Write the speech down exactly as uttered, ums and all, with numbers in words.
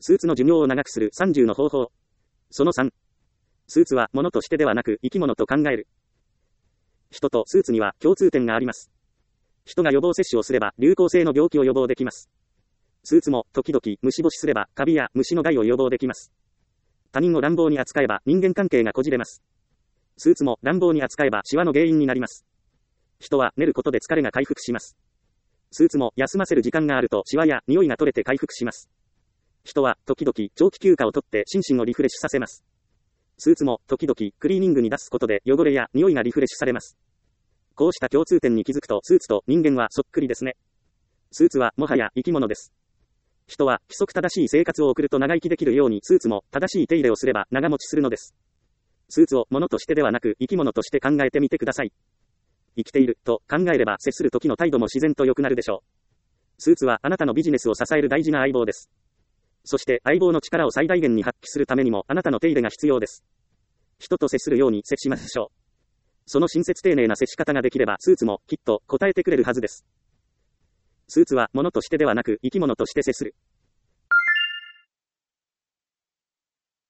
スーツの寿命を長くするさんじゅうの方法。そのさん。スーツは物としてではなく生き物と考える。人とスーツには共通点があります。人が予防接種をすれば流行性の病気を予防できます。スーツも時々虫干しすればカビや虫の害を予防できます。他人を乱暴に扱えば人間関係がこじれます。スーツも乱暴に扱えばシワの原因になります。人は寝ることで疲れが回復します。スーツも休ませる時間があるとシワや匂いが取れて回復します。人は時々長期休暇をとって心身をリフレッシュさせます。スーツも時々クリーニングに出すことで汚れや匂いがリフレッシュされます。こうした共通点に気づくとスーツと人間はそっくりですね。スーツはもはや生き物です。人は規則正しい生活を送ると長生きできるようにスーツも正しい手入れをすれば長持ちするのです。スーツを物としてではなく生き物として考えてみてください。生きていると考えれば接する時の態度も自然と良くなるでしょう。スーツはあなたのビジネスを支える大事な相棒です。そして相棒の力を最大限に発揮するためにもあなたの手入れが必要です。人と接するように接しましょう。その親切丁寧な接し方ができればスーツもきっと答えてくれるはずです。スーツは物としてではなく生き物として接する。